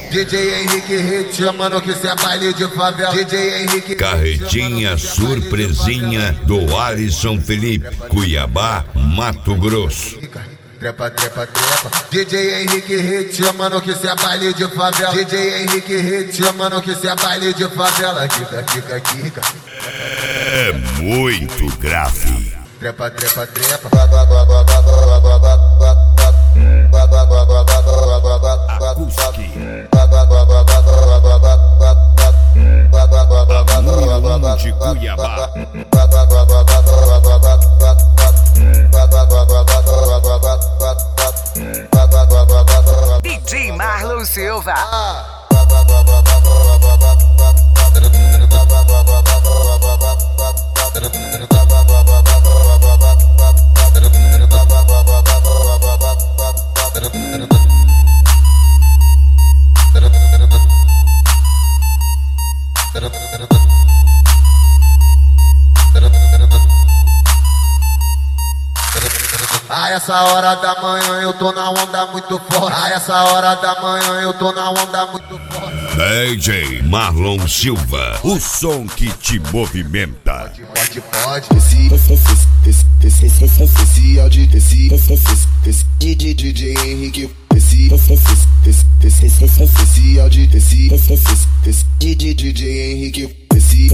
DJ Henrique Hit, mano, que cê é baile de favela. DJ Henrique Carretinha surpresinha do Alisson Felipe, Cuiabá, Mato Grosso. Trepa, trepa, trepa. DJ Henrique Hit, mano, que cê é baile de favela. DJ Henrique Hit, mano, que cê é baile de favela. Kika, kika, kika. É muito grave. Trepa, trepa, trepa. Acústico. De Cuiabá. DJ Marlon Silva. A essa hora da manhã eu tô na onda muito forte. A essa hora da manhã eu tô na onda muito forte. DJ Marlon Silva, o som que te movimenta. Pode, pode. Esse áudio desse DJ Henrique. Esse áudio desse DJ Henrique. Esse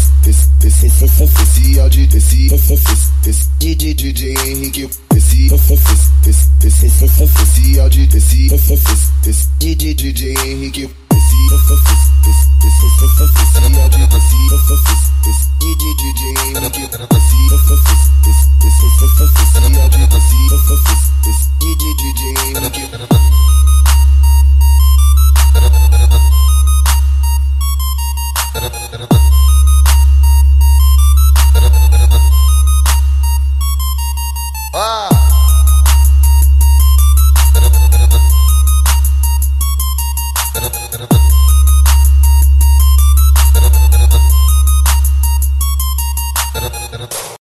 áudio desse DJ Henrique. Esse áudio desse DJ Henrique.